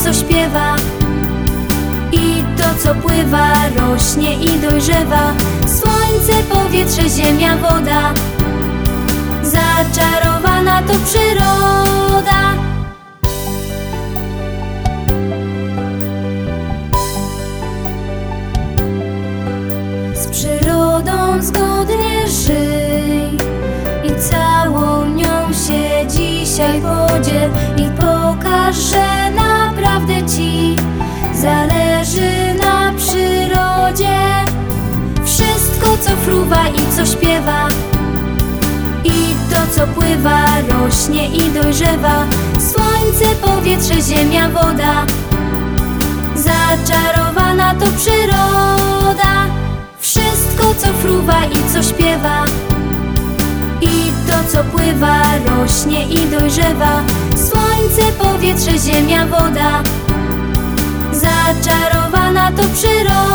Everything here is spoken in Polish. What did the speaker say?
co śpiewa, i to, co pływa, rośnie i dojrzewa. Słońce, powietrze, ziemia, woda, zaczarowana to przyroda. Z przyrodą zgodnie żyj i całą nią się dzisiaj podziel i pokaż, że naprawdę Ci zależy na przyrodzie. Wszystko, co fruwa i co śpiewa, i to, co pływa, rośnie i dojrzewa. Słońce, powietrze, ziemia, woda, zaczarowana to przyroda. Wszystko, co fruwa i co śpiewa, i to, co pływa, rośnie i dojrzewa. Słońce, powietrze, ziemia, woda, zaczarowana to przyroda.